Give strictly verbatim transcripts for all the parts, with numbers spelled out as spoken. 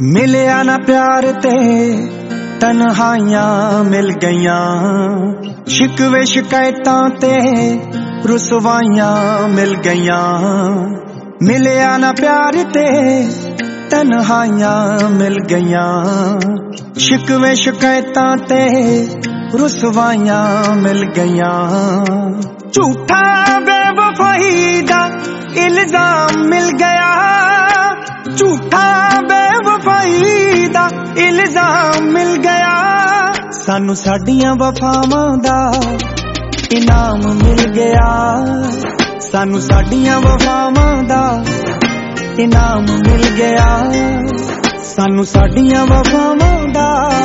मिलिया ना प्यार ते तन्हाइयां मिल गईयां, शिकवे शिकायतां ते रुसवाइयां मिल गईयां। मिलिया ना प्यार ते तन्हाइयां मिल गईयां, शिकवे शिकायतां ते रुसवाइयां मिल गईयां। झूठा बेवफाई दा इल्जाम मिल गया, झूठा बेवफाई दा इल्जाम मिल गया। सानू साडियां वफावां दा इनाम मिल गया, सानू साडियां वफावां दा इनाम मिल गया। सानू साडियां वफावां दा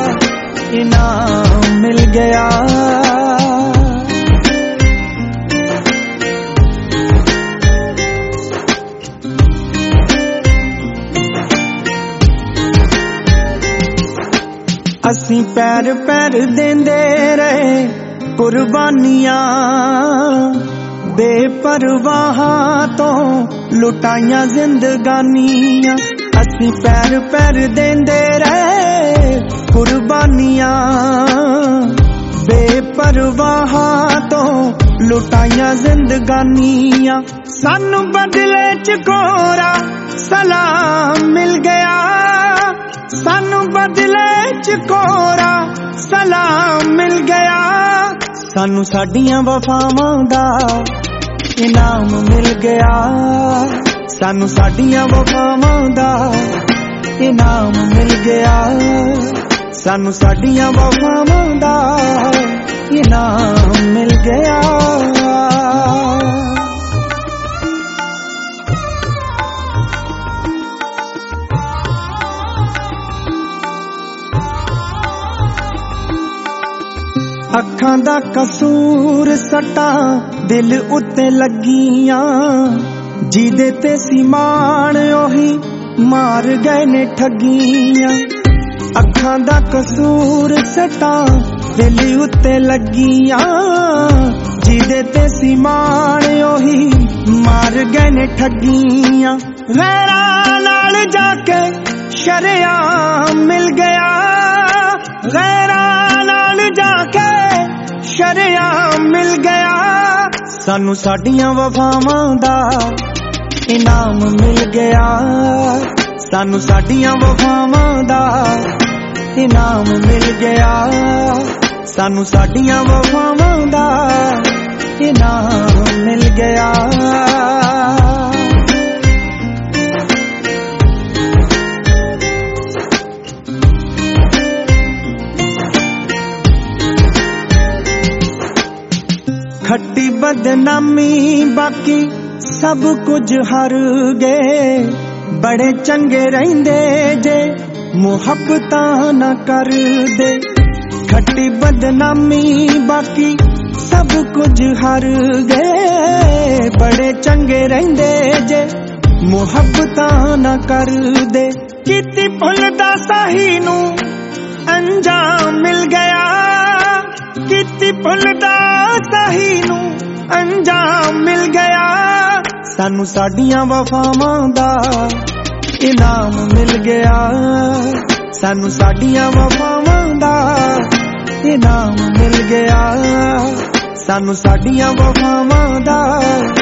इनाम मिल गया। असी पैर पैर देंदे रहे कुर्बानियां, बेपरवाहां तो लुटाइयां जिंदगानियां। असी पैर पैर देंदे रहे कुर्बानियां, बेपरवाहां तो लुटाइयां जिंदगानियां। सानू बदले च कोरा सलाम मिल गया, सानू बदले च कोरा सलाम मिल गया। सानू साडियां वफावां दा इनाम मिल गया, सानू साडियां वफावां दा इनाम मिल गया। सानू साडियां वफावां दा इनाम मिल गया। अखां दा कसूर सट्टां दिल उत्ते लगियां, जिदे ते सी मान ओही मार गए ने ठगियां। अखां दा कसूर सट्टां दिल उत्ते लगियां, जिदे ते सी मान ओही मार गए ने ठगियां। गैरां नाल जाके शरेआम मिल गया, गैरां नाल जाके शरेआम मिल गया। सानू साडियां वफावां दा इनाम मिल गया, सानू साडियां वफावां दा इनाम मिल गया। सानू साडियां वफावां दा इनाम मिल गया। खट्टी बदनामी बाकी सब कुछ हर गए, बड़े चंगे रहिंदे जे मुहब्बतां न कर दे। खट्टी बदनामी बाकी सब कुछ हर गए, बड़े चंगे रहिंदे जे मुहब्बतां न कर दे। किती भुलदा साही नू अंजाम मिल गया, किती भुलदा साही नू अंजाम मिल गया। सानू साडियां वफावां दा इनाम मिल गया, सानू साडियां वफावां दा इनाम मिल गया। सानू साडियां वफावां दा